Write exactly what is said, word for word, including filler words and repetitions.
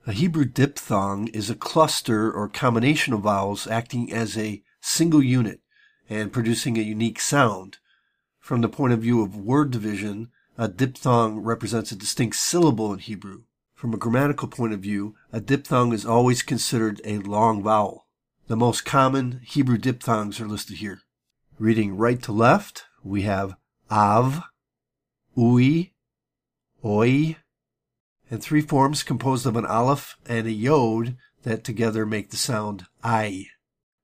A Hebrew diphthong is a cluster or combination of vowels acting as a single unit and producing a unique sound. From the point of view of word division, a diphthong represents a distinct syllable in Hebrew. From a grammatical point of view, a diphthong is always considered a long vowel. The most common Hebrew diphthongs are listed here. Reading right to left, we have av, ui, oi, and three forms composed of an aleph and a yod that together make the sound I.